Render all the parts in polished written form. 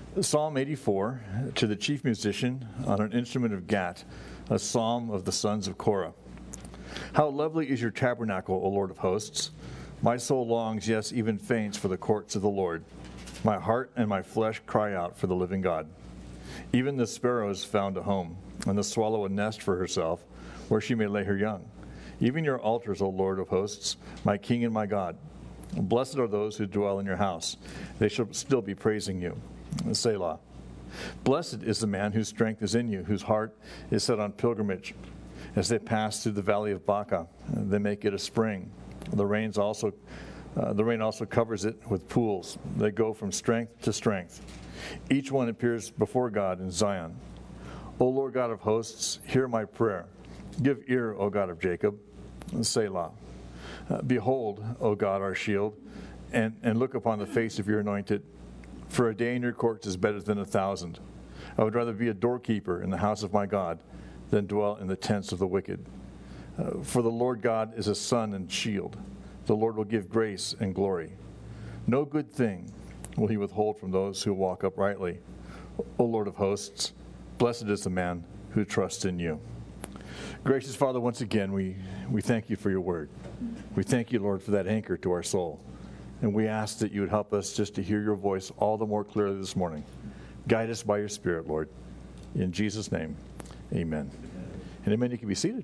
Psalm 84, to the chief musician on an instrument of Gat, a psalm of the sons of Korah. How lovely is your tabernacle, O Lord of hosts! My soul longs, yes, even faints for the courts of the Lord. My heart and my flesh cry out for the living God. Even the sparrows found a home, and the swallow a nest for herself, where she may lay her young. Even your altars, O Lord of hosts, my King and my God. Blessed are those who dwell in your house. They shall still be praising you. Selah. Blessed is the man whose strength is in you, whose heart is set on pilgrimage. As they pass through the valley of Baca, they make it a spring. The rain also covers it with pools. They go from strength to strength. Each one appears before God in Zion. O Lord God of hosts, hear my prayer. Give ear, O God of Jacob. Selah. Behold, O God, our shield, and look upon the face of your anointed. For a day in your courts is better than 1,000. I would rather be a doorkeeper in the house of my God than dwell in the tents of the wicked. For the Lord God is a sun and shield. The Lord will give grace and glory. No good thing will he withhold from those who walk uprightly. O Lord of hosts, blessed is the man who trusts in you. Gracious Father, once again, we thank you for your word. We thank you, Lord, for that anchor to our soul. And we ask that you would help us just to hear your voice all the more clearly this morning. Guide us by your Spirit, Lord. In Jesus' name, amen. And amen. You can be seated.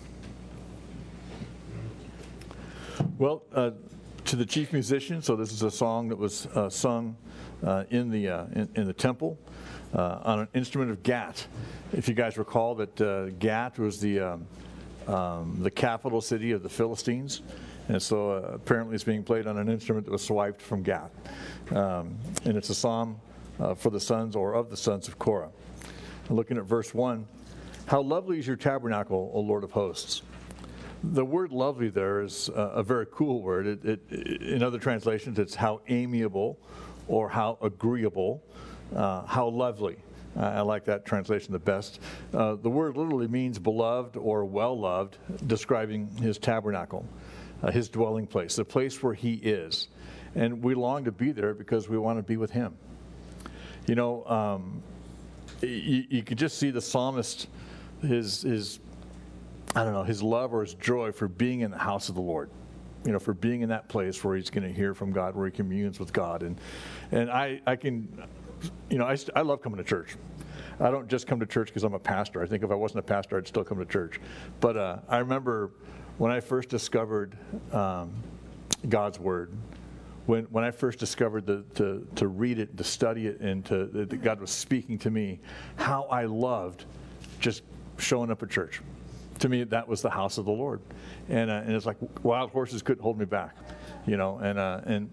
Well, to the chief musician, so this is a song that was sung in the temple on an instrument of Gat. If you guys recall that Gat was the capital city of the Philistines. And so apparently it's being played on an instrument that was swiped from Gat. And it's a psalm for the sons or of the sons of Korah. Looking at verse 1, how lovely is your tabernacle, O Lord of hosts. The word lovely there is a very cool word. In other translations, it's how amiable or how agreeable, how lovely. I like that translation the best. The word literally means beloved or well-loved, describing his tabernacle. His dwelling place, the place where he is. And we long to be there because we want to be with him. You know, you could just see the psalmist, his love or his joy for being in the house of the Lord. You know, for being in that place where he's going to hear from God, where he communes with God. And I love coming to church. I don't just come to church because I'm a pastor. I think if I wasn't a pastor, I'd still come to church. But I remember when I first discovered God's Word, when I first discovered to read it, to study it, and that God was speaking to me, how I loved just showing up at church. To me, that was the house of the Lord, and it's like wild horses couldn't hold me back, you know. And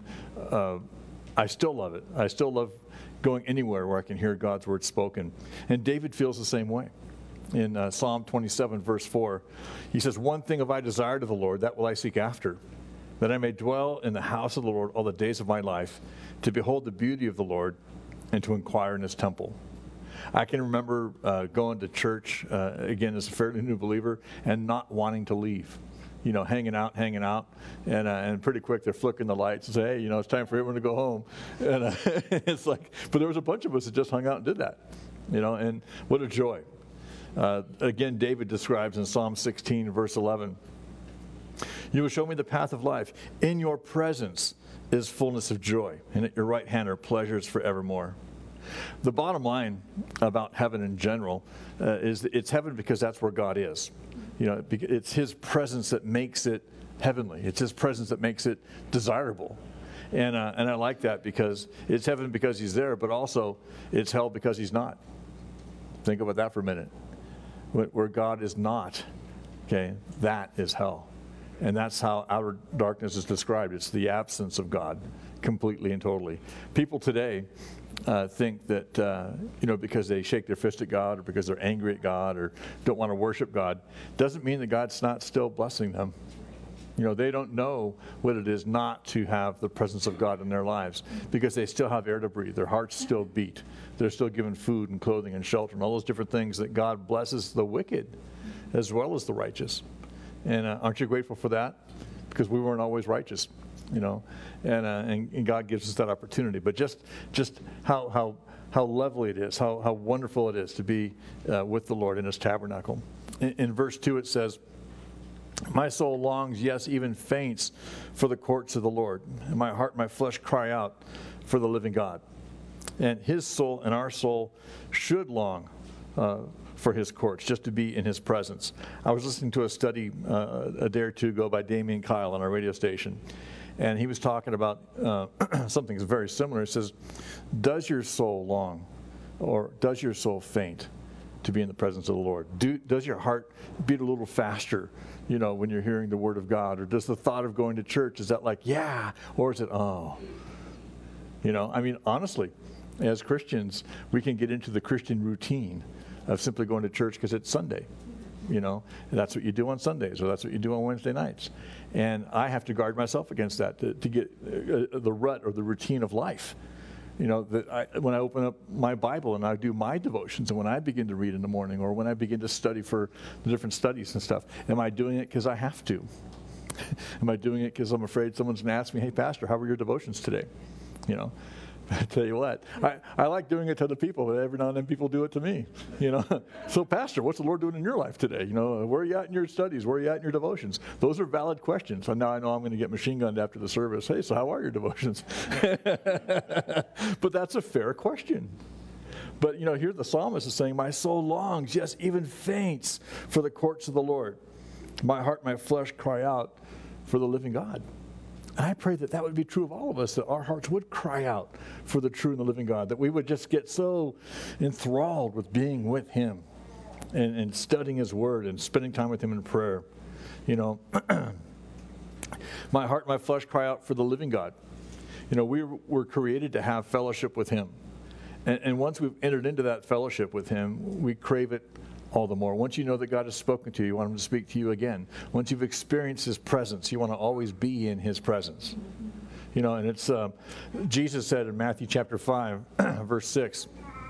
I still love it. I still love going anywhere where I can hear God's Word spoken. And David feels the same way. In Psalm 27, verse 4, he says, one thing have I desired of the Lord, that will I seek after, that I may dwell in the house of the Lord all the days of my life, to behold the beauty of the Lord and to inquire in his temple. I can remember going to church, again, as a fairly new believer, and not wanting to leave. You know, hanging out, and pretty quick they're flickering the lights and say, hey, you know, it's time for everyone to go home. And it's like, but there was a bunch of us that just hung out and did that, you know, and what a joy. Again, David describes in Psalm 16, verse 11, you will show me the path of life. In your presence is fullness of joy, and at your right hand are pleasures forevermore. The bottom line about heaven in general is that it's heaven because that's where God is. You know, it's his presence that makes it heavenly. It's his presence that makes it desirable. And I like that because it's heaven because he's there, but also it's hell because he's not. Think about that for a minute. Where God is not, okay, that is hell. And that's how outer darkness is described. It's the absence of God completely and totally. People today think that, because they shake their fist at God or because they're angry at God or don't want to worship God, doesn't mean that God's not still blessing them. You know, they don't know what it is not to have the presence of God in their lives because they still have air to breathe. Their hearts still beat. They're still given food and clothing and shelter and all those different things that God blesses the wicked as well as the righteous. And aren't you grateful for that? Because we weren't always righteous. and God gives us that opportunity. But just how lovely it is, how wonderful it is to be with the Lord in His tabernacle. In verse 2 it says, "My soul longs, yes, even faints, for the courts of the Lord. And my heart, my flesh cry out for the living God." And His soul and our soul should long for His courts, just to be in His presence. I was listening to a study a day or two ago by Damien Kyle on our radio station, and he was talking about something that's very similar. He says, does your soul long, or does your soul faint to be in the presence of the Lord? Does your heart beat a little faster, when you're hearing the Word of God? Or does the thought of going to church, is that like, yeah, or is it, oh? Honestly, as Christians, we can get into the Christian routine of simply going to church because it's Sunday. And that's what you do on Sundays, or that's what you do on Wednesday nights. And I have to guard myself against that to get the rut or the routine of life. When I open up my Bible and I do my devotions, and when I begin to read in the morning, or when I begin to study for the different studies and stuff, am I doing it because I have to? Am I doing it because I'm afraid someone's going to ask me, "Hey, Pastor, how were your devotions today?" I tell you what, I like doing it to other people, but every now and then people do it to me, So, Pastor, what's the Lord doing in your life today? Where are you at in your studies? Where are you at in your devotions? Those are valid questions. So now I know I'm going to get machine gunned after the service. Hey, so how are your devotions? But that's a fair question. But, here the psalmist is saying, my soul longs, yes, even faints for the courts of the Lord. My heart, my flesh cry out for the living God. And I pray that would be true of all of us, that our hearts would cry out for the true and the living God, that we would just get so enthralled with being with Him and studying His Word and spending time with Him in prayer. My heart, my flesh cry out for the living God. We were created to have fellowship with Him. And once we've entered into that fellowship with Him, we crave it all the more. Once you know that God has spoken to you, you want Him to speak to you again. Once you've experienced His presence, you want to always be in His presence. And it's, Jesus said in Matthew chapter 5, verse 6,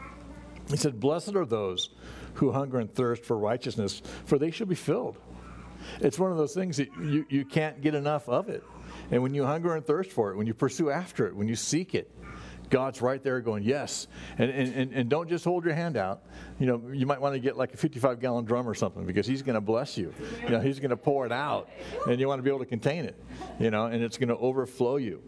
He said, "Blessed are those who hunger and thirst for righteousness, for they shall be filled." It's one of those things that you can't get enough of it. And when you hunger and thirst for it, when you pursue after it, when you seek it, God's right there going, yes. And don't just hold your hand out. You might want to get like a 55-gallon drum or something, because He's going to bless you. He's going to pour it out, and you want to be able to contain it, and it's going to overflow you.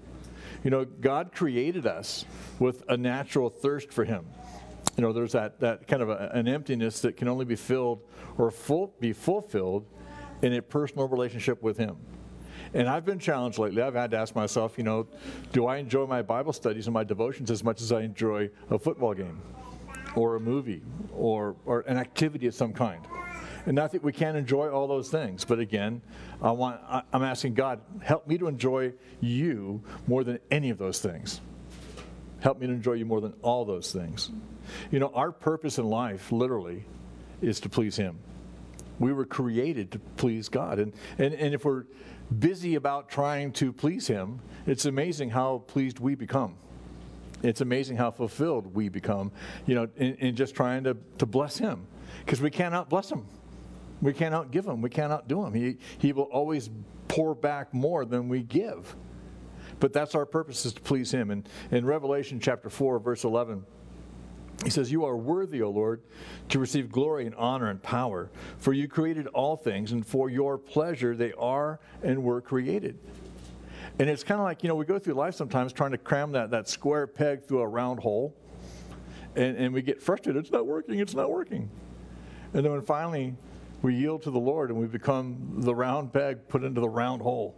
God created us with a natural thirst for Him. There's that kind of an emptiness that can only be filled or be fulfilled in a personal relationship with Him. And I've been challenged lately. I've had to ask myself, do I enjoy my Bible studies and my devotions as much as I enjoy a football game or a movie or an activity of some kind? And not that we can't enjoy all those things, but again, I'm asking God, help me to enjoy You more than any of those things. Help me to enjoy You more than all those things. Our purpose in life, literally, is to please Him. We were created to please God. And if we're busy about trying to please Him, it's amazing how pleased we become. It's amazing how fulfilled we become, in just trying to bless Him. Because we cannot bless Him. We cannot give Him. We cannot do Him. He will always pour back more than we give. But that's our purpose, is to please Him. And in Revelation chapter 4, verse 11, He says, "You are worthy, O Lord, to receive glory and honor and power, for You created all things, and for Your pleasure they are and were created." And it's kind of like, we go through life sometimes trying to cram that square peg through a round hole, and we get frustrated. It's not working. And then when finally we yield to the Lord and we become the round peg put into the round hole,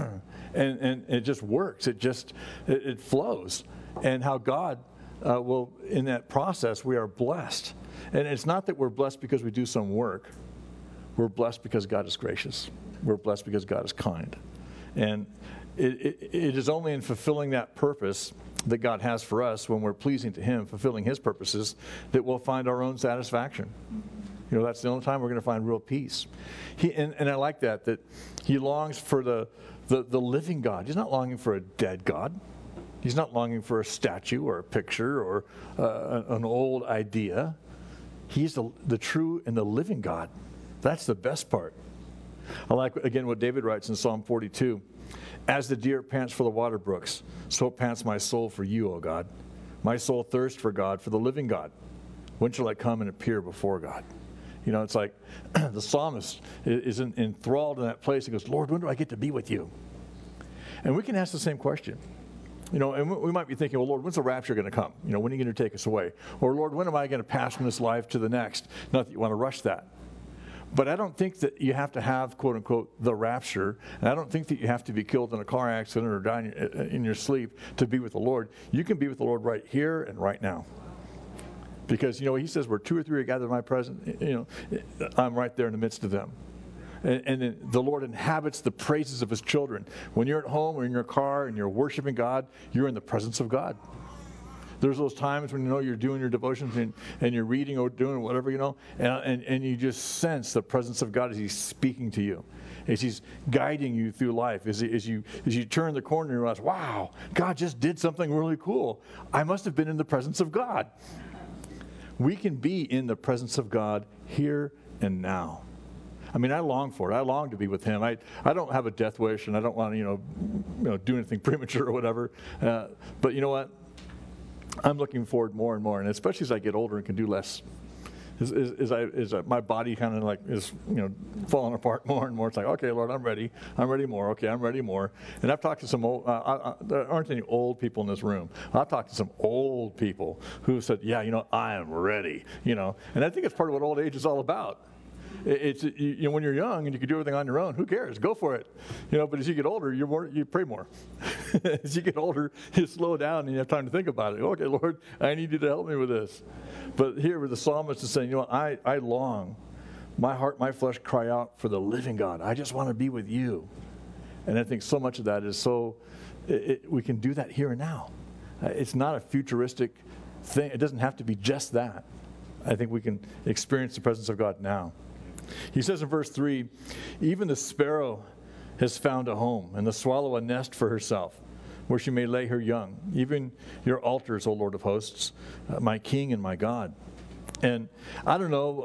and it just works. It flows. And how God in that process, we are blessed. And it's not that we're blessed because we do some work. We're blessed because God is gracious. We're blessed because God is kind. And it is only in fulfilling that purpose that God has for us, when we're pleasing to Him, fulfilling His purposes, that we'll find our own satisfaction. That's the only time we're going to find real peace. And I like that He longs for the living God. He's not longing for a dead God. He's not longing for a statue or a picture or an old idea. He's the true and the living God. That's the best part. I like, again, what David writes in Psalm 42. As the deer pants for the water brooks, so pants my soul for you, O God. My soul thirsts for God, for the living God. When shall I come and appear before God? You know, it's like the psalmist is enthralled in that place. He goes, Lord, when do I get to be with you? And we can ask the same question. You know, and we might be thinking, well, Lord, when's the rapture going to come? You know, when are you going to take us away? Or, Lord, when am I going to pass from this life to the next? Not that you want to rush that. But I don't think that you have to have, quote unquote, the rapture. And I don't think that you have to be killed in a car accident or die in your sleep to be with the Lord. You can be with the Lord right here and right now. Because, you know, he says, where 2 or 3 are gathered in my presence, you know, I'm right there in the midst of them. And the Lord inhabits the praises of his children. When you're at home or in your car and you're worshiping God, you're in the presence of God. There's those times when, you know, you're doing your devotions and you're reading or doing whatever, you know, and you just sense the presence of God as he's speaking to you, as he's guiding you through life, as you turn the corner and you realize, wow, God just did something really cool. I must have been in the presence of God. We can be in the presence of God here and now. I mean, I long for it. I long to be with him. I don't have a death wish, and I don't want to, you know, do anything premature or whatever. But you know what? I'm looking forward more and more, and especially as I get older and can do less. My body kind of like is, you know, falling apart more and more. It's like, okay, Lord, I'm ready more. Okay, I'm ready more. And I've talked to some old, there aren't any old people in this room. I've talked to some old people who said, yeah, you know, I am ready, you know. And I think it's part of what old age is all about. It's you know, when you're young and you can do everything on your own, who cares? Go for it, you know. But as you get older, you pray more. As you get older, you slow down and you have time to think about it. Okay, Lord, I need you to help me with this. But here, where the psalmist is saying, you know, I long, my heart, my flesh cry out for the living God. I just want to be with you. And I think so much of that is we can do that here and now. It's not a futuristic thing. It doesn't have to be just that. I think we can experience the presence of God now. He says in verse 3, even the sparrow has found a home, and the swallow a nest for herself, where she may lay her young. Even your altars, O Lord of hosts, my King and my God. And I don't know,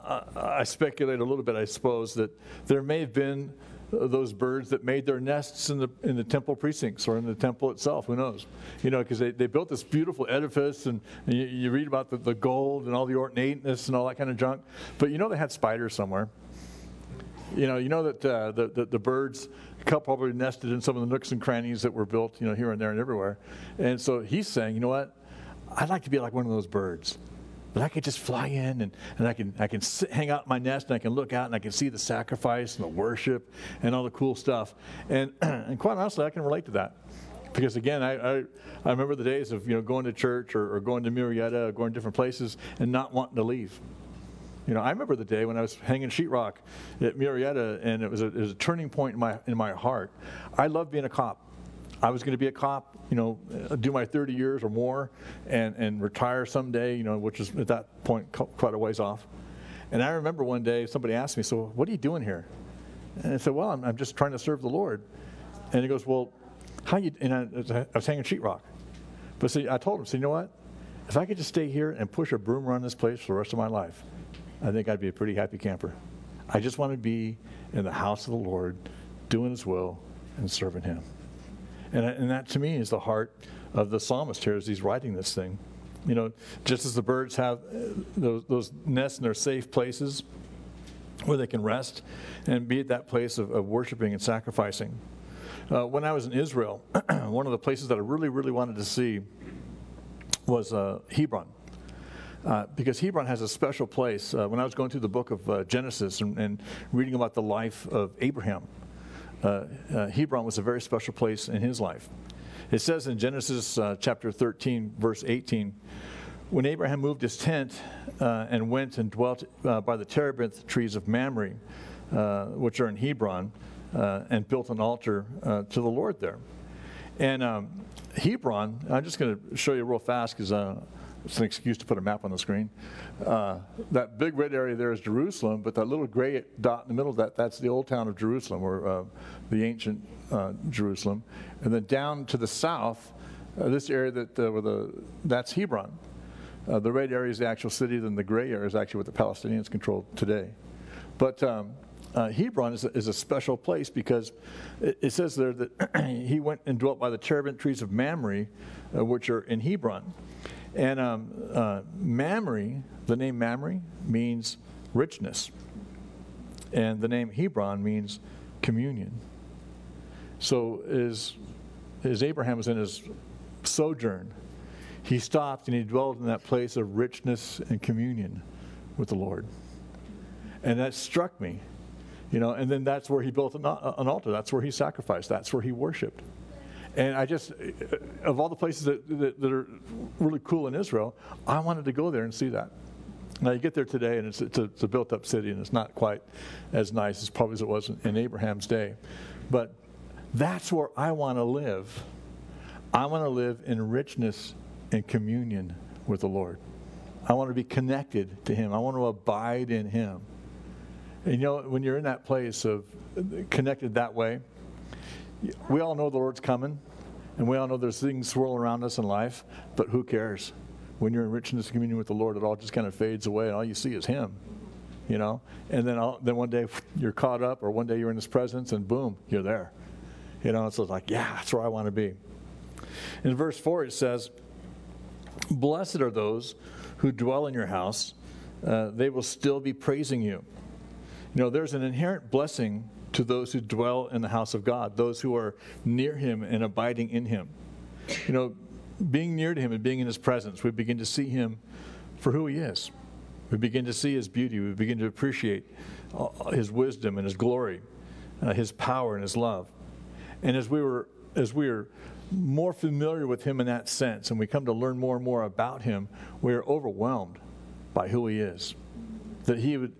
I speculate a little bit, I suppose, that there may have been those birds that made their nests in the temple precincts or in the temple itself. Who knows? You know, because they built this beautiful edifice, and you read about the gold and all the ornateness and all that kind of junk. But you know they had spiders somewhere. You know that the birds probably nested in some of the nooks and crannies that were built, you know, here and there and everywhere. And so he's saying, you know what? I'd like to be like one of those birds. But I could just fly in and I can hang out in my nest and I can look out and I can see the sacrifice and the worship and all the cool stuff. And quite honestly, I can relate to that. Because again, I remember the days of, you know, going to church or going to Murrieta or going to different places and not wanting to leave. You know, I remember the day when I was hanging sheetrock at Murrieta, and it was a turning point in my heart. I loved being a cop. I was going to be a cop, you know, do my 30 years or more and retire someday, you know, which is at that point quite a ways off. And I remember one day somebody asked me, so what are you doing here? And I said, well, I'm just trying to serve the Lord. And he goes, well, how you, and I was hanging sheetrock. But see, I told him, so you know what? If I could just stay here and push a broom around this place for the rest of my life, I think I'd be a pretty happy camper. I just want to be in the house of the Lord, doing his will and serving him. And that, to me, is the heart of the psalmist here as he's writing this thing. You know, just as the birds have those nests in their safe places where they can rest and be at that place of worshiping and sacrificing. When I was in Israel, one of the places that I really, really wanted to see was Hebron. Because Hebron has a special place. When I was going through the book of Genesis and reading about the life of Abraham, Hebron was a very special place in his life. It says in Genesis chapter 13, verse 18, when Abraham moved his tent and went and dwelt by the terebinth trees of Mamre, which are in Hebron, and built an altar to the Lord there. And Hebron, I'm just going to show you real fast because it's an excuse to put a map on the screen. That big red area there is Jerusalem, but that little gray dot in the middle of that's the old town of Jerusalem, or the ancient Jerusalem. And then down to the south, this area that's Hebron. The red area is the actual city, then the gray area is actually what the Palestinians control today. But Hebron is a special place because it says there that he went and dwelt by the terebinth trees of Mamre, which are in Hebron. And Mamre, the name Mamre, means richness. And the name Hebron means communion. So as Abraham was in his sojourn, he stopped and he dwelled in that place of richness and communion with the Lord. And that struck me. And then that's where he built an altar. That's where he sacrificed. That's where he worshiped. And I just, of all the places that are really cool in Israel, I wanted to go there and see that. Now you get there today, and it's a built-up city, and it's not quite as nice as probably as it was in Abraham's day. But that's where I want to live. I want to live in richness and communion with the Lord. I want to be connected to him. I want to abide in him. And when you're in that place of connected that way, we all know the Lord's coming, and we all know there's things swirling around us in life, but who cares? When you're in richness and communion with the Lord, it all just kind of fades away, and all you see is him, And then one day you're caught up, or one day you're in his presence, and boom, you're there. So it's like, yeah, that's where I want to be. In verse 4, it says, "Blessed are those who dwell in your house. They will still be praising you." There's an inherent blessing to those who dwell in the house of God, those who are near him and abiding in him. Being near to him and being in his presence, we begin to see him for who he is. We begin to see his beauty. We begin to appreciate his wisdom and his glory, his power and his love. And as we are more familiar with him in that sense, and we come to learn more and more about him, we are overwhelmed by who he is. That he would,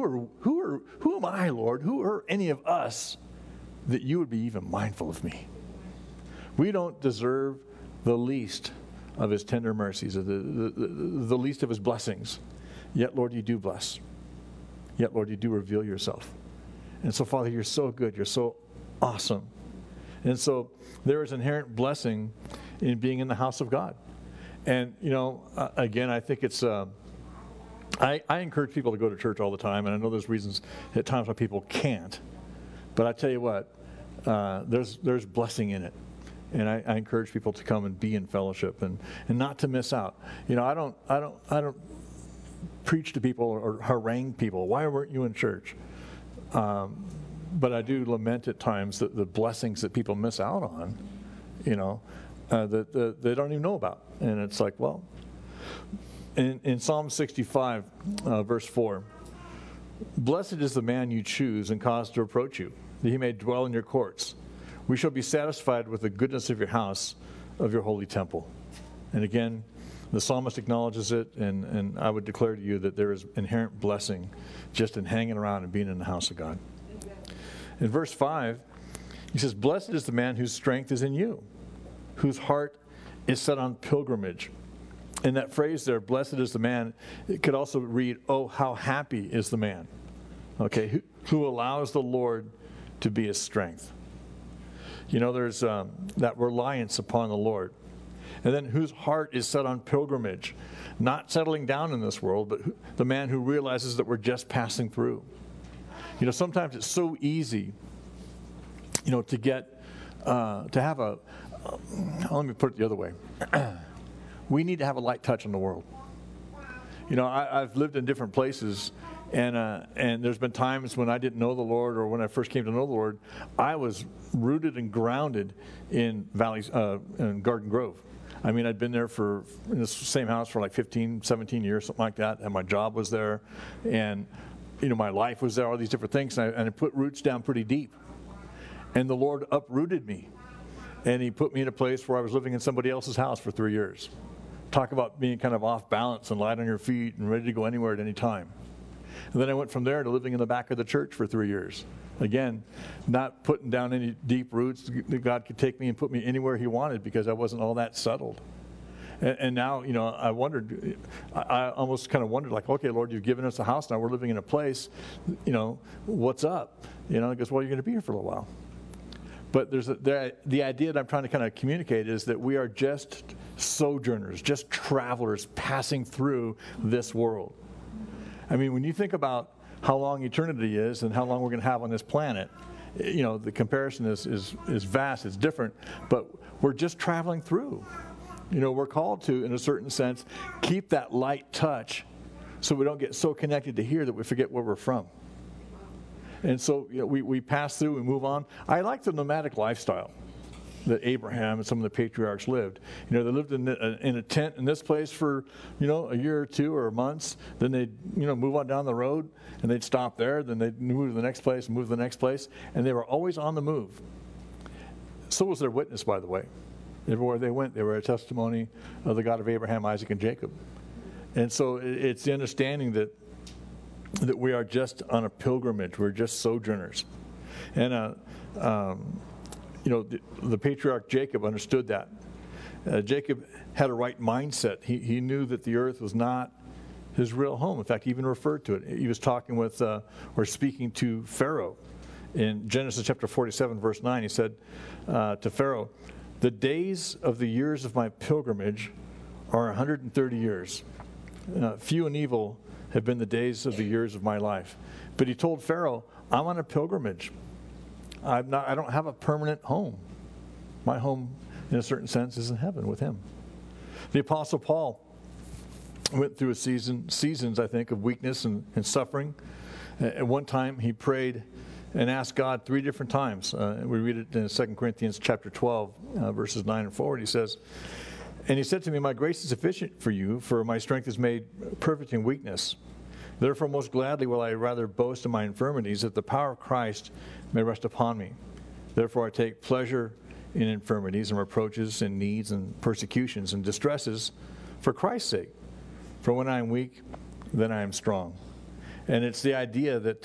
who am I, Lord? Who are any of us that you would be even mindful of me? We don't deserve the least of his tender mercies, or the least of his blessings. Yet, Lord, you do bless. Yet, Lord, you do reveal yourself. And so, Father, you're so good. You're so awesome. And so there is inherent blessing in being in the house of God. And, again, I think it's... I encourage people to go to church all the time, and I know there's reasons at times why people can't. But I tell you what, there's blessing in it. And I encourage people to come and be in fellowship and not to miss out. I don't preach to people or harangue people. Why weren't you in church? But I do lament at times the blessings that people miss out on, that they don't even know about. And it's like, well, in Psalm 65, verse 4, "Blessed is the man you choose and cause to approach you, that he may dwell in your courts. We shall be satisfied with the goodness of your house, of your holy temple." And again, the psalmist acknowledges it, and I would declare to you that there is inherent blessing just in hanging around and being in the house of God. In verse 5, he says, "Blessed is the man whose strength is in you, whose heart is set on pilgrimage." And that phrase there, "blessed is the man," it could also read, "Oh, how happy is the man," okay, who allows the Lord to be his strength. There's that reliance upon the Lord. And then whose heart is set on pilgrimage, not settling down in this world, but the man who realizes that we're just passing through. Sometimes it's so easy, to get, to have let me put it the other way. We need to have a light touch on the world. I've lived in different places, and there's been times when I didn't know the Lord, or when I first came to know the Lord, I was rooted and grounded in in Garden Grove. I mean, I'd been there in the same house for like 15, 17 years, something like that, and my job was there, and my life was there, all these different things, and I put roots down pretty deep. And the Lord uprooted me, and he put me in a place where I was living in somebody else's house for 3 years. Talk about being kind of off balance and light on your feet and ready to go anywhere at any time. And then I went from there to living in the back of the church for 3 years. Again, not putting down any deep roots that God could take me and put me anywhere he wanted, because I wasn't all that settled. And now, I almost kind of wondered, like, okay, Lord, you've given us a house, now we're living in a place, what's up? He goes, well, you're going to be here for a little while. But the idea that I'm trying to kind of communicate is that we are just sojourners, just travelers passing through this world. I mean, when you think about how long eternity is and how long we're going to have on this planet. You know, the comparison is vast, it's different, but we're just traveling through. You know, we're called to, in a certain sense, keep that light touch so we don't get so connected to here that we forget where we're from. And so, you know, we pass through, we move on. I like the nomadic lifestyle that Abraham and some of the patriarchs lived. You know, they lived in a tent in this place for, you know, a year or two or months. Then they'd, you know, move on down the road and they'd stop there. Then they'd move to the next place and move to the next place. And they were always on the move. So was their witness, by the way. Everywhere they went, they were a testimony of the God of Abraham, Isaac, and Jacob. And so it's the understanding that we are just on a pilgrimage. We're just sojourners. And, you know, the patriarch Jacob understood that. Jacob had a right mindset. He knew that the earth was not his real home. In fact, he even referred to it. He was talking with, or speaking to Pharaoh. In Genesis chapter 47, verse 9, he said to Pharaoh, "The days of the years of my pilgrimage are 130 years. Few and evil have been the days of the years of my life." But he told Pharaoh, I'm on a pilgrimage. I don't have a permanent home. My home, in a certain sense, is in heaven with him. The Apostle Paul went through seasons, I think, of weakness and suffering. At one time, he prayed and asked God 3 different times. We read it in 2 Corinthians chapter 12, verses 9 and forward. He says, "And he said to me, my grace is sufficient for you, for my strength is made perfect in weakness. Therefore, most gladly will I rather boast in my infirmities, that the power of Christ may rest upon me. Therefore, I take pleasure in infirmities and reproaches and needs and persecutions and distresses for Christ's sake. For when I am weak, then I am strong." And it's the idea that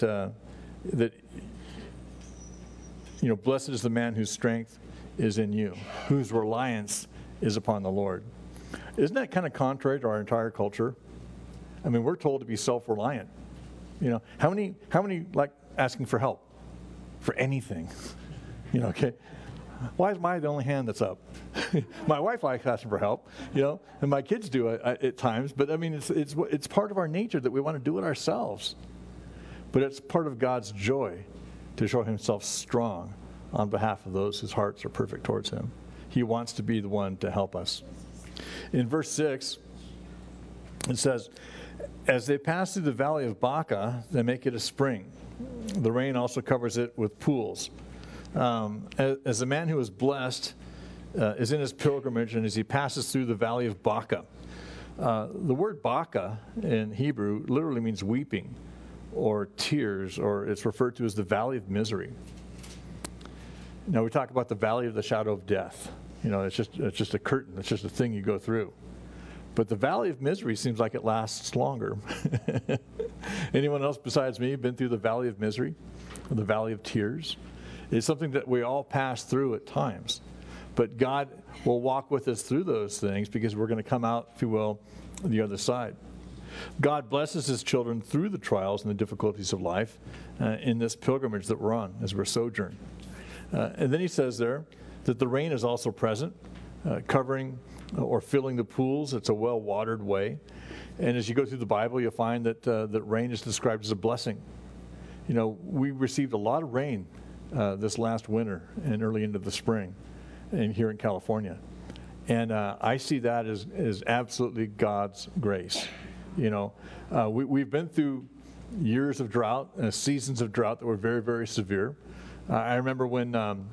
you know, blessed is the man whose strength is in you, whose reliance is upon the Lord. Isn't that kind of contrary to our entire culture? I mean, we're told to be self-reliant. You know, how many like asking for help for anything? You know, okay. Why is mine the only hand that's up? My wife likes asking for help, you know, and my kids do at times. But I mean, it's part of our nature that we want to do it ourselves. But it's part of God's joy to show himself strong on behalf of those whose hearts are perfect towards him. He wants to be the one to help us. In verse 6, it says, "As they pass through the valley of Baca, they make it a spring. The rain also covers it with pools." As a man who is blessed is in his pilgrimage, and as he passes through the valley of Baca. The word Baca in Hebrew literally means weeping or tears, or it's referred to as the valley of misery. Now, we talk about the valley of the shadow of death. You know, it's just a curtain. It's just a thing you go through. But the valley of misery seems like it lasts longer. Anyone else besides me been through the valley of misery, or the valley of tears? It's something that we all pass through at times. But God will walk with us through those things because we're going to come out, if you will, the other side. God blesses his children through the trials and the difficulties of life in this pilgrimage that we're on as we're sojourn. And then he says there that the rain is also present, covering or filling the pools. It's a well-watered way. And as you go through the Bible, you'll find that rain is described as a blessing. You know, we received a lot of rain this last winter and early into the spring here in California. And I see that as absolutely God's grace. You know, we've been through years of drought, seasons of drought that were very, very severe. I remember when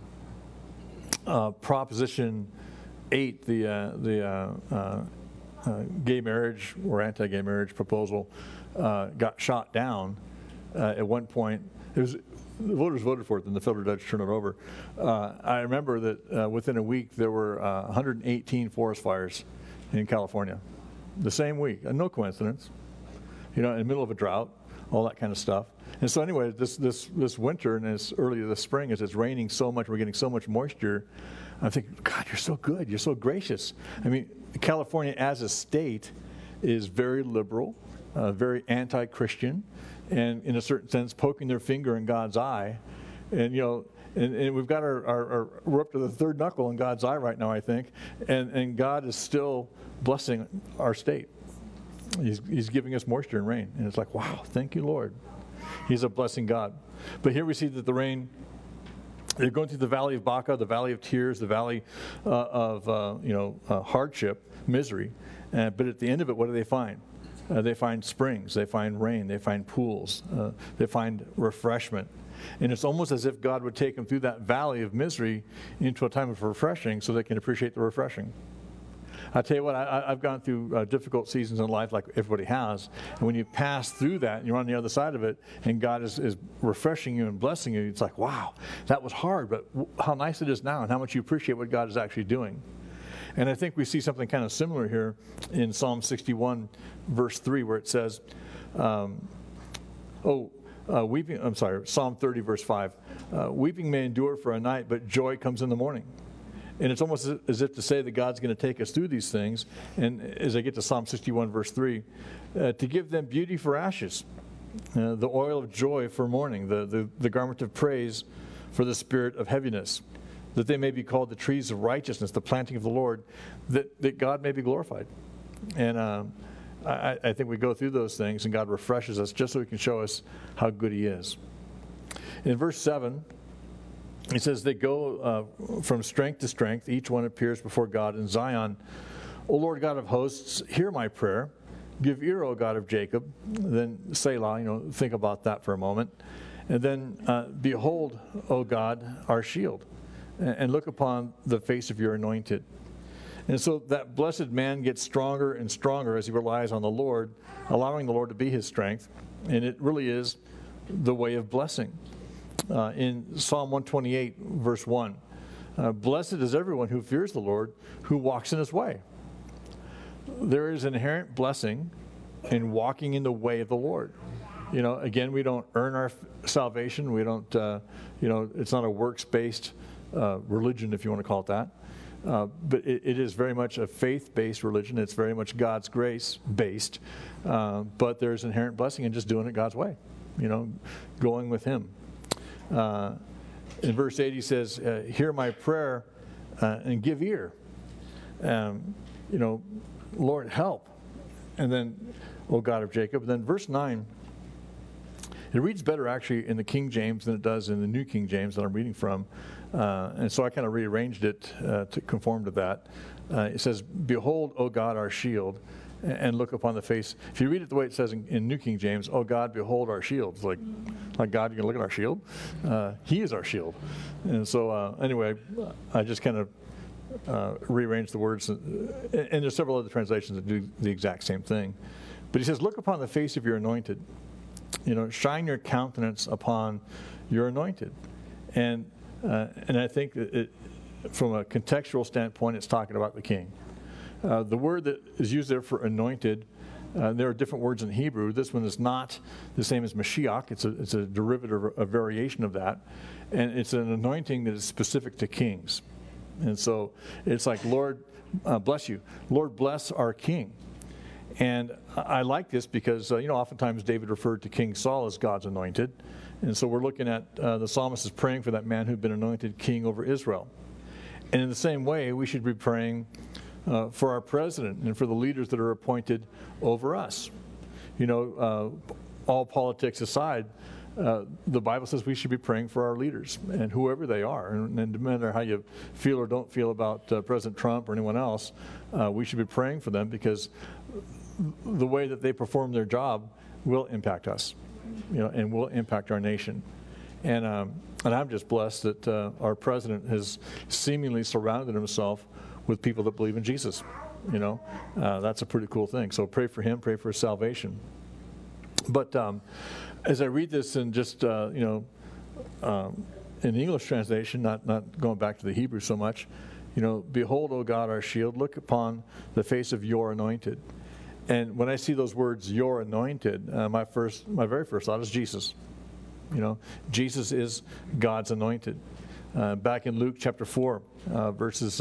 Proposition 8, the gay marriage or anti-gay marriage proposal, got shot down at one point. The voters voted for it, then the federal judge turned it over. I remember that within a week there were 118 forest fires in California. The same week, no coincidence. You know, in the middle of a drought, all that kind of stuff. And so anyway, this winter and this early this spring, as it's raining so much, we're getting so much moisture, I'm thinking, God, you're so good, you're so gracious. I mean, California as a state is very liberal, very anti-Christian, and in a certain sense, poking their finger in God's eye. And, you know, and we've got we're up to the third knuckle in God's eye right now, I think. And God is still blessing our state. He's giving us moisture and rain. And it's like, wow, thank you, Lord. He's a blessing God. But here we see that the rain, they're going through the valley of Baca, the valley of tears, the valley of hardship, misery. But at the end of it, what do they find? They find springs, they find rain, they find pools, they find refreshment. And it's almost as if God would take them through that valley of misery into a time of refreshing so they can appreciate the refreshing. I tell you what, I've gone through difficult seasons in life like everybody has. And when you pass through that and you're on the other side of it and God is refreshing you and blessing you, it's like, wow, that was hard, but how nice it is now and how much you appreciate what God is actually doing. And I think we see something kind of similar here in Psalm 61, verse 3, where it says, Psalm 30, verse 5, weeping may endure for a night, but joy comes in the morning. And it's almost as if to say that God's going to take us through these things. And as I get to Psalm 61, verse 3, to give them beauty for ashes, the oil of joy for mourning, the garment of praise for the spirit of heaviness, that they may be called the trees of righteousness, the planting of the Lord, that God may be glorified. And I think we go through those things, and God refreshes us just so He can show us how good He is. In verse 7, it says, they go from strength to strength. Each one appears before God in Zion. O Lord God of hosts, hear my prayer. Give ear, O God of Jacob. Then Selah, think about that for a moment. And then, behold, O God, our shield, and look upon the face of your anointed. And so that blessed man gets stronger and stronger as he relies on the Lord, allowing the Lord to be his strength. And it really is the way of blessing. In Psalm 128, verse 1, blessed is everyone who fears the Lord, who walks in his way. There is inherent blessing in walking in the way of the Lord. Again, we don't earn our salvation. We don't, it's not a works-based religion, if you want to call it that. But it is very much a faith-based religion. It's very much God's grace-based. But there's inherent blessing in just doing it God's way, going with Him. In verse 8, he says, hear my prayer and give ear. Lord, help. And then, O God of Jacob. And then verse 9, it reads better actually in the King James than it does in the New King James that I'm reading from. And so I kind of rearranged it to conform to that. It says, behold, O God, our shield, and look upon the face. If you read it the way it says in New King James, oh God, behold our shield. It's like God, you can look at our shield? He is our shield. And so anyway, I just kind of rearranged the words. And there's several other translations that do the exact same thing. But he says, look upon the face of your anointed. Shine your countenance upon your anointed. And I think that from a contextual standpoint, it's talking about the king. The word that is used there for anointed, there are different words in Hebrew. This one is not the same as Mashiach. It's a derivative, a variation of that. And it's an anointing that is specific to kings. And so it's like, Lord, bless you. Lord, bless our king. And I like this because, oftentimes David referred to King Saul as God's anointed. And so we're looking at the psalmist is praying for that man who'd been anointed king over Israel. And in the same way, we should be praying for our president and for the leaders that are appointed over us. All politics aside, the Bible says we should be praying for our leaders and whoever they are. And no matter how you feel or don't feel about President Trump or anyone else, we should be praying for them because the way that they perform their job will impact us, and will impact our nation. And I'm just blessed that our president has seemingly surrounded himself with people that believe in Jesus. That's a pretty cool thing. So pray for him, pray for his salvation. But as I read this in just, in the English translation, not going back to the Hebrew so much, behold, O God, our shield, look upon the face of your anointed. And when I see those words, your anointed, my very first thought is Jesus. Jesus is God's anointed. Back in Luke chapter 4, verses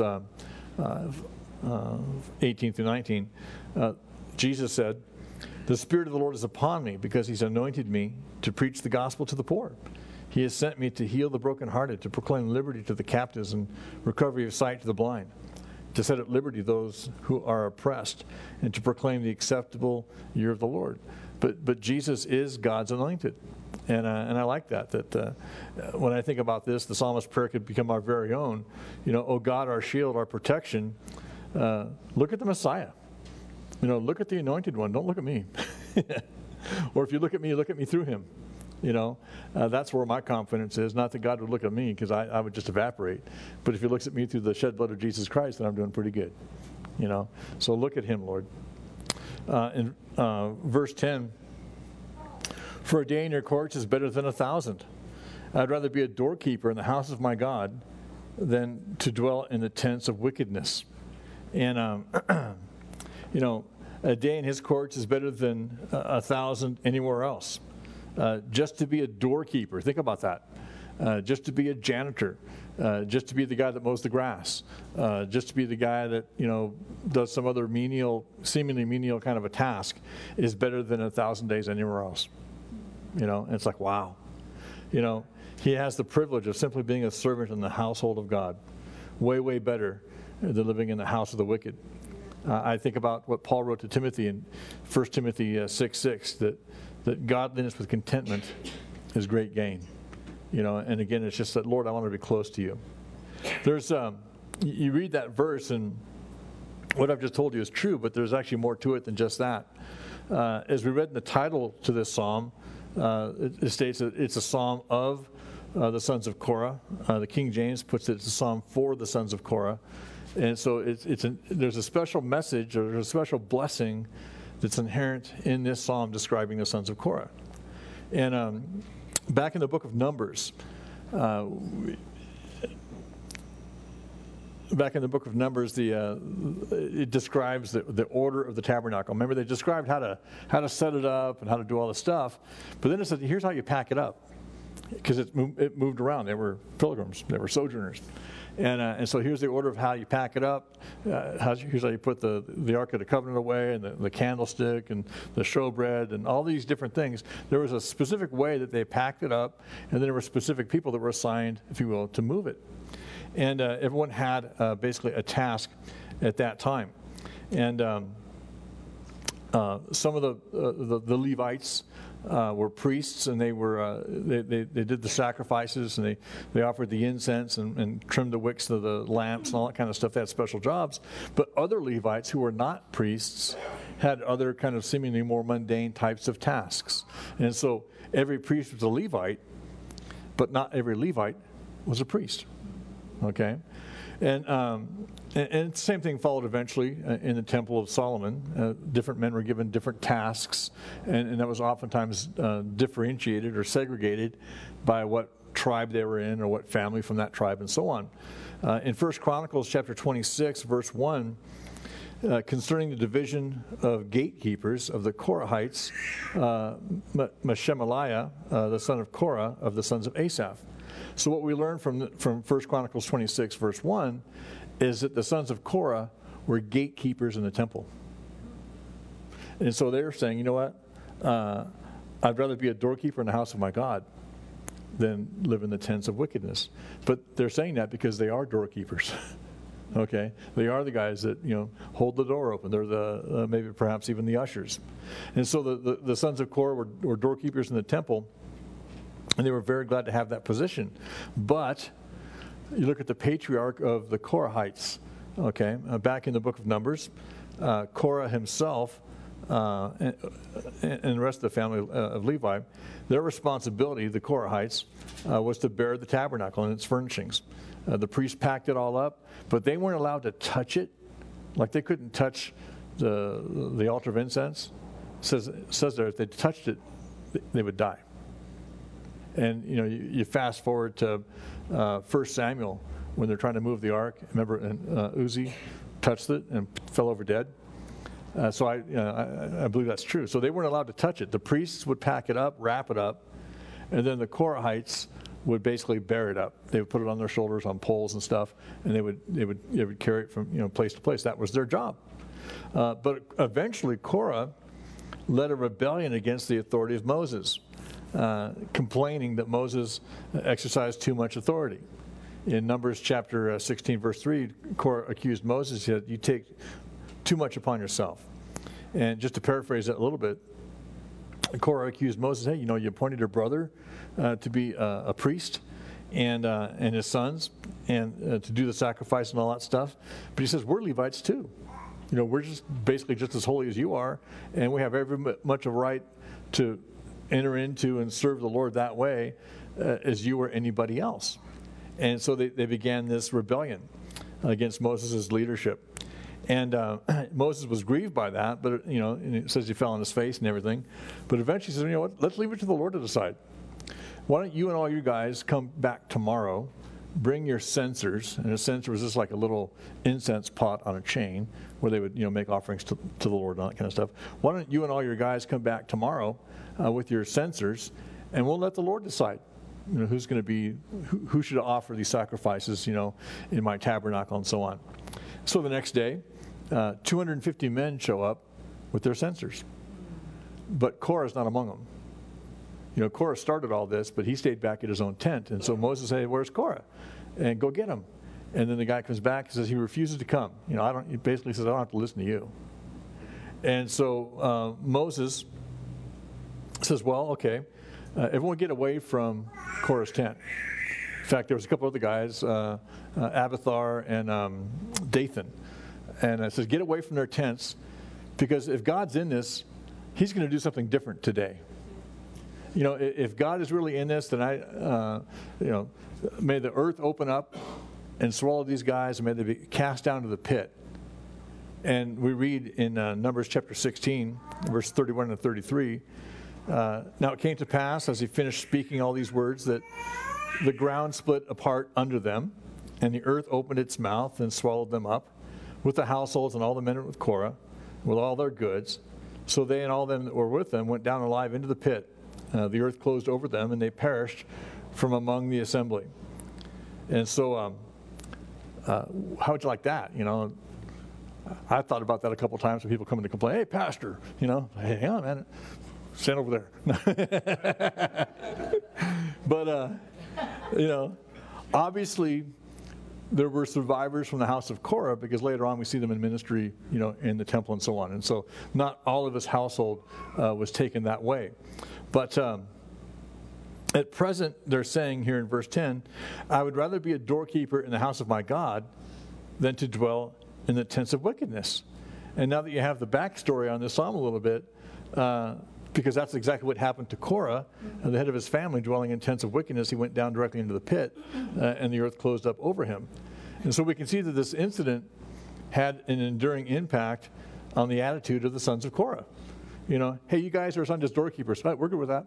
18 through 19, Jesus said, the Spirit of the Lord is upon me because He's anointed me to preach the gospel to the poor. He has sent me to heal the brokenhearted, to proclaim liberty to the captives and recovery of sight to the blind, to set at liberty those who are oppressed, and to proclaim the acceptable year of the Lord. But Jesus is God's anointed. And I like that when I think about this, the psalmist's prayer could become our very own. Oh God, our shield, our protection, look at the Messiah. Look at the Anointed One. Don't look at me. Or if you look at me through him. That's where my confidence is. Not that God would look at me, because I would just evaporate. But if he looks at me through the shed blood of Jesus Christ, then I'm doing pretty good. So look at him, Lord. In verse 10, for a day in your courts is better than 1,000. I'd rather be a doorkeeper in the house of my God than to dwell in the tents of wickedness. And, a day in his courts is better than 1,000 anywhere else. Just to be a doorkeeper, think about that. Just to be a janitor, just to be the guy that mows the grass, just to be the guy that does some other seemingly menial kind of a task, is better than 1,000 days anywhere else. And it's like, wow. He has the privilege of simply being a servant in the household of God. Way, way better than living in the house of the wicked. I think about what Paul wrote to Timothy in 1 Timothy 6:6, that godliness with contentment is great gain. And again, it's just that, Lord, I want to be close to you. There's, you read that verse, and what I've just told you is true, but there's actually more to it than just that. As we read in the title to this psalm, it states that it's a psalm of the sons of Korah. The King James puts it as a psalm for the sons of Korah. And so there's a special message, or there's a special blessing that's inherent in this psalm describing the sons of Korah. And back in the book of Numbers, it describes the order of the tabernacle. Remember, they described how to set it up and how to do all the stuff. But then it said, here's how you pack it up, because it moved around. They were pilgrims. They were sojourners. And so here's the order of how you pack it up. Here's how you put the Ark of the Covenant away, and the candlestick, and the showbread, and all these different things. There was a specific way that they packed it up, and then there were specific people that were assigned, if you will, to move it. And everyone had basically a task at that time. And some of the Levites were priests, and they did the sacrifices, and they offered the incense and trimmed the wicks of the lamps and all that kind of stuff. They had special jobs. But other Levites who were not priests had other kind of seemingly more mundane types of tasks. And so every priest was a Levite, but not every Levite was a priest. Okay? And the same thing followed eventually in the Temple of Solomon. Different men were given different tasks, and that was oftentimes differentiated or segregated by what tribe they were in or what family from that tribe and so on. In 1 Chronicles chapter 26, verse 1, concerning the division of gatekeepers of the Korahites, Meshemaliah, the son of Korah, of the sons of Asaph. So what we learn from 1 Chronicles 26, verse 1, is that the sons of Korah were gatekeepers in the temple. And so they're saying, you know what? I'd rather be a doorkeeper in the house of my God than live in the tents of wickedness. But they're saying that because they are doorkeepers. Okay? They are the guys that, hold the door open. They're the maybe perhaps even the ushers. And so the sons of Korah were doorkeepers in the temple. And they were very glad to have that position. But you look at the patriarch of the Korahites, okay, back in the book of Numbers, Korah himself and the rest of the family of Levi, their responsibility, the Korahites, was to bear the tabernacle and its furnishings. The priests packed it all up, but they weren't allowed to touch it. Like they couldn't touch the altar of incense. It says there, if they touched it, they would die. And, you fast forward to 1 Samuel, when they're trying to move the ark. Remember, Uzzah touched it and fell over dead. So I believe that's true. So they weren't allowed to touch it. The priests would pack it up, wrap it up, and then the Korahites would basically bear it up. They would put it on their shoulders on poles and stuff, and they would carry it from place to place. That was their job. But eventually, Korah led a rebellion against the authority of Moses. Complaining that Moses exercised too much authority. In Numbers chapter 16, verse 3, Korah accused Moses. He said, you take too much upon yourself. And just to paraphrase that a little bit, Korah accused Moses, hey, you appointed your brother to be a priest and his sons and to do the sacrifice and all that stuff. But he says, we're Levites too. We're just basically just as holy as you are, and we have every much of right to enter into and serve the Lord that way as you or anybody else. And so they began this rebellion against Moses' leadership. And Moses was grieved by that, but and it says he fell on his face and everything. But eventually he says, what? Let's leave it to the Lord to decide. Why don't you and all you guys come back tomorrow, bring your censers, and a censer was just like a little incense pot on a chain where they would make offerings to the Lord and all that kind of stuff. Why don't you and all your guys come back tomorrow with your censers, and we'll let the Lord decide who's going to be, who should offer these sacrifices in my tabernacle and so on. So the next day 250 men show up with their censers, but Korah's not among them. Korah started all this, but he stayed back at his own tent. And so Moses said, where's Korah? And go get him. And then the guy comes back and says he refuses to come. He basically says, I don't have to listen to you. And so Moses says, well, okay, everyone get away from Korah's tent. In fact, there was a couple other guys, Abiathar and Dathan. And it says, get away from their tents, because if God's in this, he's going to do something different today. If God is really in this, then may the earth open up and swallow these guys, and may they be cast down to the pit. And we read in Numbers chapter 16, verse 31 and 33, now it came to pass, as he finished speaking all these words, that the ground split apart under them, and the earth opened its mouth and swallowed them up, with the households and all the men with Korah, with all their goods. So they and all them that were with them went down alive into the pit. The earth closed over them, and they perished from among the assembly. And so, how would you like that? I thought about that a couple times when people come in to complain. Hey, pastor, hey, hang on, man, stand over there. But obviously, there were survivors from the house of Korah, because later on we see them in ministry, in the temple and so on. And so, not all of his household was taken that way. But at present, they're saying here in verse 10, I would rather be a doorkeeper in the house of my God than to dwell in the tents of wickedness. And now that you have the backstory on this psalm a little bit, because that's exactly what happened to Korah, the head of his family dwelling in tents of wickedness, he went down directly into the pit, and the earth closed up over him. And so we can see that this incident had an enduring impact on the attitude of the sons of Korah. Hey, you guys are not just doorkeepers. We're good with that.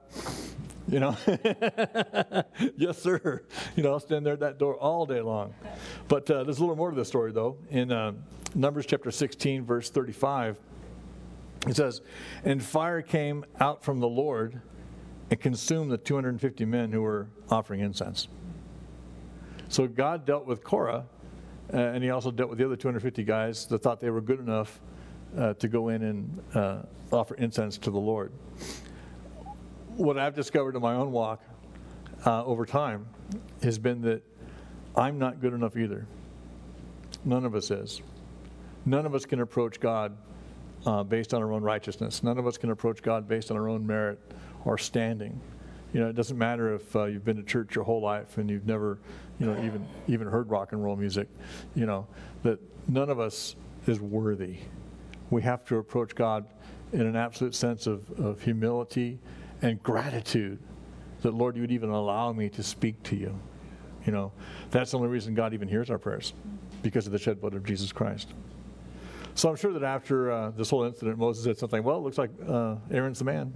Yes, sir. I'll stand there at that door all day long. But there's a little more to the story, though. In Numbers chapter 16, verse 35, it says, and fire came out from the Lord and consumed the 250 men who were offering incense. So God dealt with Korah, and he also dealt with the other 250 guys that thought they were good enough to go in and offer incense to the Lord. What I've discovered in my own walk over time has been that I'm not good enough either. None of us is. None of us can approach God based on our own righteousness. None of us can approach God based on our own merit or standing. It doesn't matter if you've been to church your whole life and you've never, even heard rock and roll music. That none of us is worthy. We have to approach God in an absolute sense of humility and gratitude that, Lord, you would even allow me to speak to you. That's the only reason God even hears our prayers, because of the shed blood of Jesus Christ. So I'm sure that after this whole incident, Moses said something, well, it looks like Aaron's the man,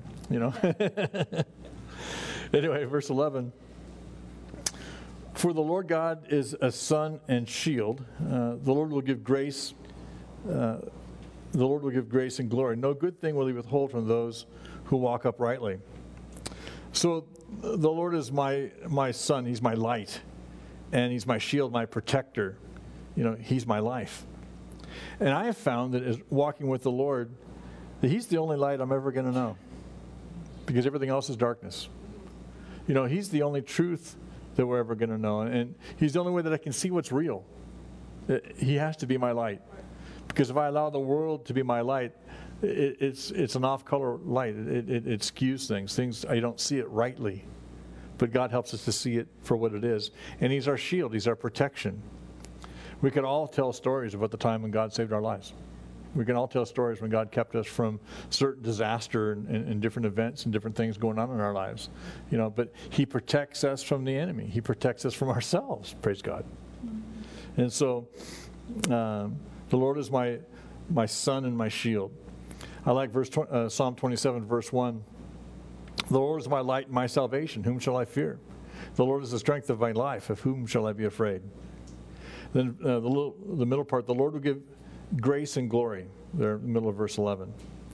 Anyway, verse 11. For the Lord God is a sun and shield. The Lord will give grace. The Lord will give grace and glory. No good thing will he withhold from those who walk uprightly. So the Lord is my sun. He's my light. And he's my shield, my protector. He's my life. And I have found that as walking with the Lord, that he's the only light I'm ever going to know. Because everything else is darkness. He's the only truth that we're ever going to know. And he's the only way that I can see what's real. He has to be my light. Because if I allow the world to be my light, it's an off-color light. It skews things. You don't see it rightly. But God helps us to see it for what it is. And He's our shield. He's our protection. We could all tell stories about the time when God saved our lives. We can all tell stories when God kept us from certain disaster and different events and different things going on in our lives. But He protects us from the enemy. He protects us from ourselves. Praise God. And so the Lord is my sun and my shield. I like Psalm 27, verse 1. The Lord is my light and my salvation. Whom shall I fear? The Lord is the strength of my life. Of whom shall I be afraid? Then the middle part, the Lord will give grace and glory. There in the middle of verse 11.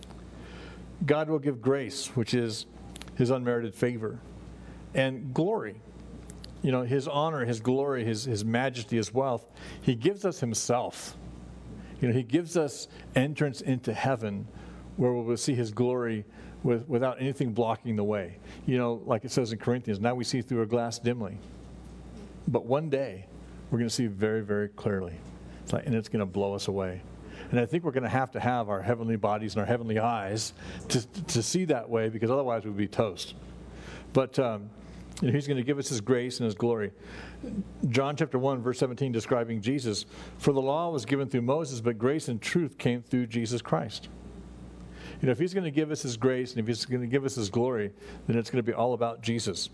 God will give grace, which is His unmerited favor, and glory. His honor, His glory, His majesty, His wealth. He gives us Himself. He gives us entrance into heaven where we will see His glory without anything blocking the way. Like it says in Corinthians, now we see through a glass dimly. But one day, we're going to see very, very clearly. And it's going to blow us away. And I think we're going to have our heavenly bodies and our heavenly eyes to see that way, because otherwise we'd be toast. But He's going to give us His grace and His glory. John chapter 1, verse 17, describing Jesus. For the law was given through Moses, but grace and truth came through Jesus Christ. If He's going to give us His grace and if He's going to give us His glory, then it's going to be all about Jesus.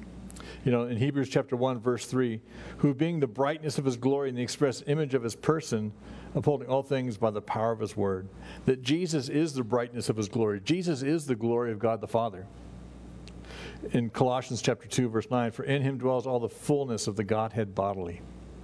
In Hebrews chapter 1, verse 3, who being the brightness of His glory and the express image of His person, upholding all things by the power of His word. That Jesus is the brightness of His glory. Jesus is the glory of God the Father. In Colossians chapter 2, verse 9, for in Him dwells all the fullness of the Godhead bodily.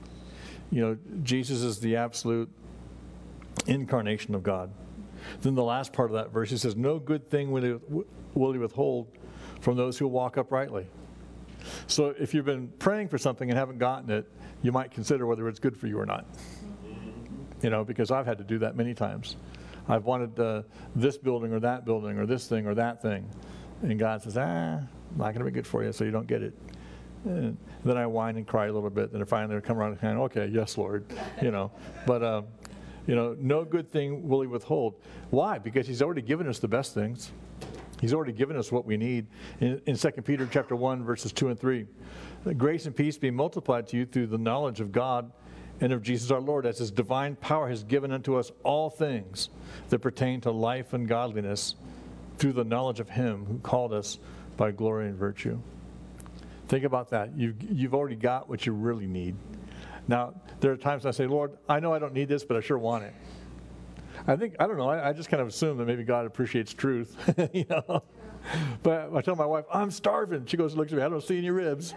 Jesus is the absolute incarnation of God. Then the last part of that verse, He says, no good thing will He withhold from those who walk uprightly. So if you've been praying for something and haven't gotten it, you might consider whether it's good for you or not. Because I've had to do that many times. I've wanted this building or that building or this thing or that thing. And God says, not going to be good for you, so you don't get it. And then I whine and cry a little bit. Then finally I come around and okay, yes, Lord. But no good thing will He withhold. Why? Because He's already given us the best things. He's already given us what we need. In 2 Peter chapter 1, verses 2 and 3, grace and peace be multiplied to you through the knowledge of God and of Jesus our Lord, as His divine power has given unto us all things that pertain to life and godliness through the knowledge of Him who called us by glory and virtue. Think about that. You've already got what you really need. Now, there are times I say, Lord, I know I don't need this, but I sure want it. I don't know, I just kind of assume that maybe God appreciates truth, But I tell my wife, I'm starving. She goes and looks at me, I don't see any ribs,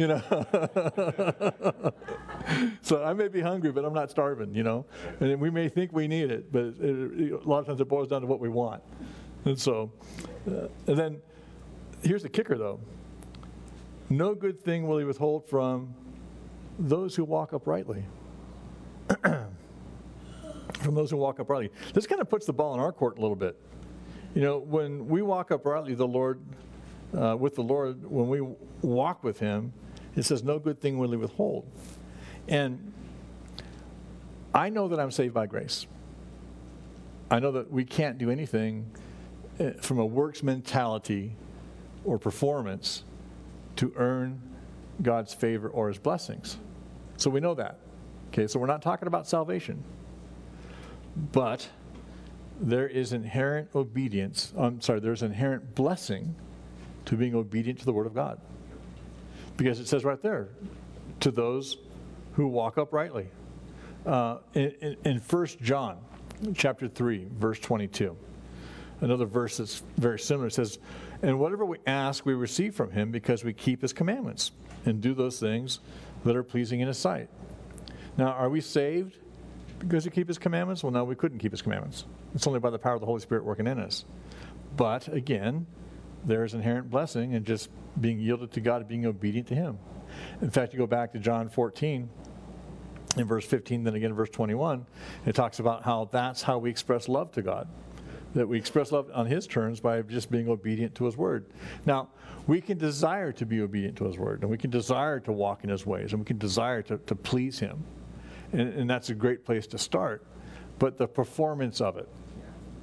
So I may be hungry, but I'm not starving, And we may think we need it, but a lot of times it boils down to what we want. And so, and then here's the kicker, though. No good thing will He withhold from those who walk uprightly. From those who walk uprightly. This kind of puts the ball in our court a little bit. When we walk uprightly, with the Lord, when we walk with Him, it says, no good thing will He withhold. And I know that I'm saved by grace. I know that we can't do anything from a works mentality or performance to earn God's favor or His blessings. So we know that. Okay, so we're not talking about salvation. But there is inherent there's inherent blessing to being obedient to the Word of God. Because it says right there, to those who walk uprightly. In 1 John chapter 3, verse 22, another verse that's very similar, it says, and whatever we ask, we receive from Him because we keep His commandments and do those things that are pleasing in His sight. Now, are we saved because we keep His commandments? Well, no, we couldn't keep His commandments. It's only by the power of the Holy Spirit working in us. But, again, there is inherent blessing in just being yielded to God and being obedient to Him. In fact, you go back to John 14, in verse 15, then again in verse 21, it talks about how that's how we express love to God. That we express love on His terms by just being obedient to His Word. Now, we can desire to be obedient to His Word, and we can desire to walk in His ways, and we can desire to please Him. And that's a great place to start. But the performance of it,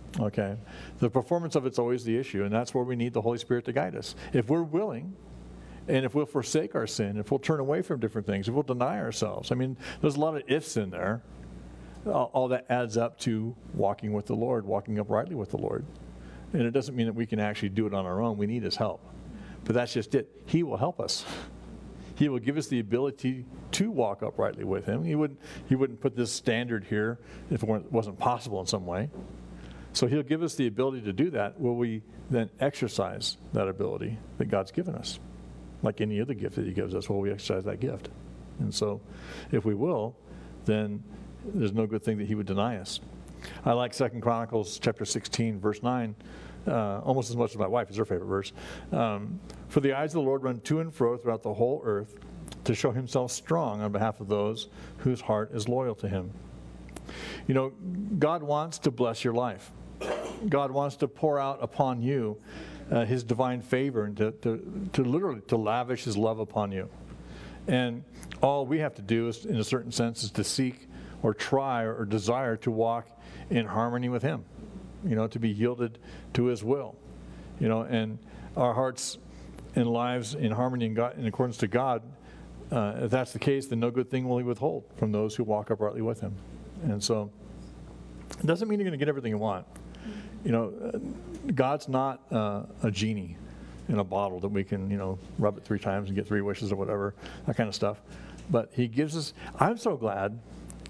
Okay? The performance of it's always the issue, and that's where we need the Holy Spirit to guide us. If we're willing, and if we'll forsake our sin, if we'll turn away from different things, if we'll deny ourselves. I mean, there's a lot of ifs in there. All that adds up to walking with the Lord, walking uprightly with the Lord. And it doesn't mean that we can actually do it on our own. We need His help. But that's just it. He will help us. He will give us the ability to walk uprightly with Him. He wouldn't put this standard here if it wasn't possible in some way. So He'll give us the ability to do that. Will we then exercise that ability that God's given us? Like any other gift that He gives us, will we exercise that gift? And so if we will, then there's no good thing that He would deny us. I like 2 Chronicles chapter 16, verse 9, almost as much as my wife. It's her favorite verse. For the eyes of the Lord run to and fro throughout the whole earth to show Himself strong on behalf of those whose heart is loyal to Him. You know, God wants to bless your life. God wants to pour out upon you His divine favor and to literally to lavish His love upon you. And all we have to do is, in a certain sense, is to seek or try or desire to walk in harmony with Him, you know, to be yielded to His will, you know, and our hearts and lives in harmony in accordance to God. If that's the case, then no good thing will He withhold from those who walk uprightly with Him. And so it doesn't mean you're going to get everything you want. You know, God's not a genie in a bottle that we can, you know, rub it 3 times and get 3 wishes or whatever, that kind of stuff. But He gives us, I'm so glad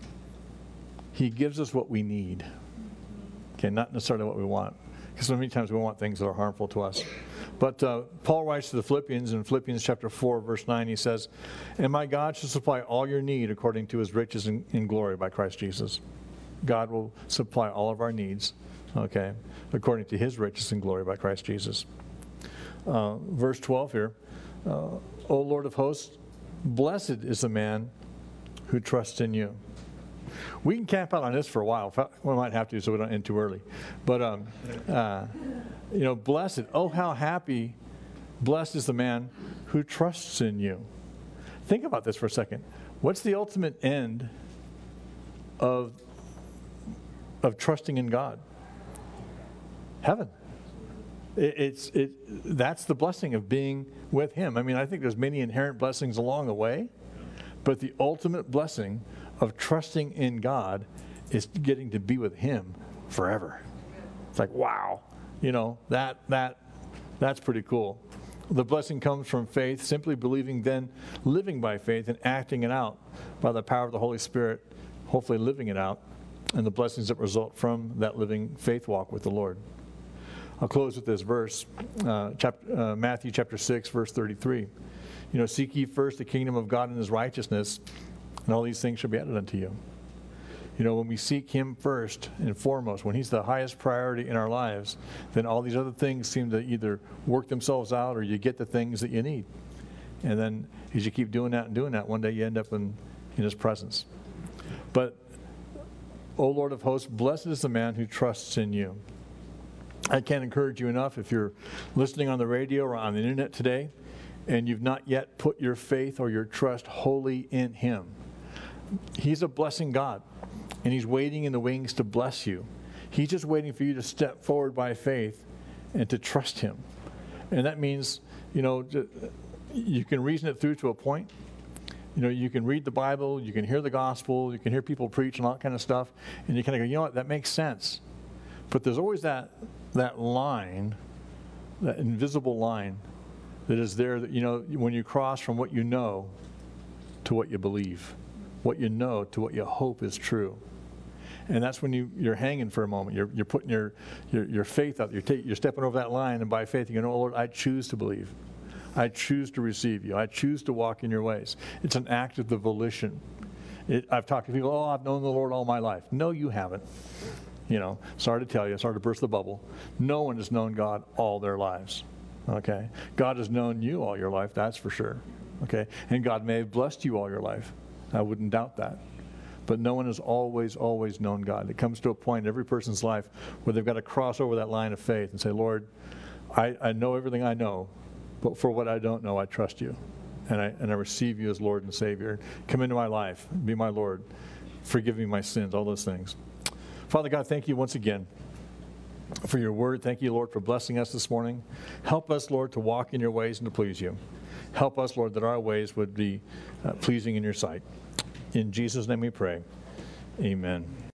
He gives us what we need. Okay, not necessarily what we want. Because so many times we want things that are harmful to us. But Paul writes to the Philippians in Philippians chapter 4, verse 9, he says, "And my God shall supply all your need according to His riches in glory by Christ Jesus." God will supply all of our needs, okay, according to His riches in glory by Christ Jesus. Verse 12 here, O Lord of hosts, blessed is the man who trusts in you. We can camp out on this for a while. We might have to so we don't end too early. But, you know, blessed, oh how happy, blessed is the man who trusts in you. Think about this for a second. What's the ultimate end of trusting in God? Heaven. That's the blessing of being with Him. I mean, I think there's many inherent blessings along the way, but the ultimate blessing of trusting in God is getting to be with Him forever. It's like, wow, you know, that's pretty cool. The blessing comes from faith, simply believing, then living by faith and acting it out by the power of the Holy Spirit, hopefully living it out, and the blessings that result from that living faith walk with the Lord. I'll close with this verse, Matthew chapter 6, verse 33. You know, seek ye first the kingdom of God and His righteousness, and all these things shall be added unto you. You know, when we seek Him first and foremost, when He's the highest priority in our lives, then all these other things seem to either work themselves out or you get the things that you need. And then as you keep doing that and doing that, one day you end up in His presence. But, O Lord of hosts, blessed is the man who trusts in you. I can't encourage you enough, if you're listening on the radio or on the internet today and you've not yet put your faith or your trust wholly in Him. He's a blessing God, and He's waiting in the wings to bless you. He's just waiting for you to step forward by faith and to trust Him. And that means, you know, you can reason it through to a point. You know, you can read the Bible, you can hear the gospel, you can hear people preach and all that kind of stuff, and you kind of go, you know what, that makes sense. But there's always that line, that invisible line that is there that, you know, when you cross from what you know to what you believe, what you know to what you hope is true. And that's when you're hanging for a moment. You're putting your faith out. You're stepping over that line, and by faith you go, oh, Lord, I choose to believe. I choose to receive you. I choose to walk in your ways. It's an act of the volition. I've talked to people, I've known the Lord all my life. No, you haven't. You know, sorry to tell you, sorry to burst the bubble. No one has known God all their lives. Okay? God has known you all your life, that's for sure. Okay? And God may have blessed you all your life. I wouldn't doubt that. But no one has always known God. It comes to a point in every person's life where they've got to cross over that line of faith and say, Lord, I know everything I know, but for what I don't know, I trust you. And I receive you as Lord and Savior. Come into my life. Be my Lord. Forgive me my sins, all those things. Father God, thank you once again for your word. Thank you, Lord, for blessing us this morning. Help us, Lord, to walk in your ways and to please you. Help us, Lord, that our ways would be pleasing in your sight. In Jesus' name we pray. Amen.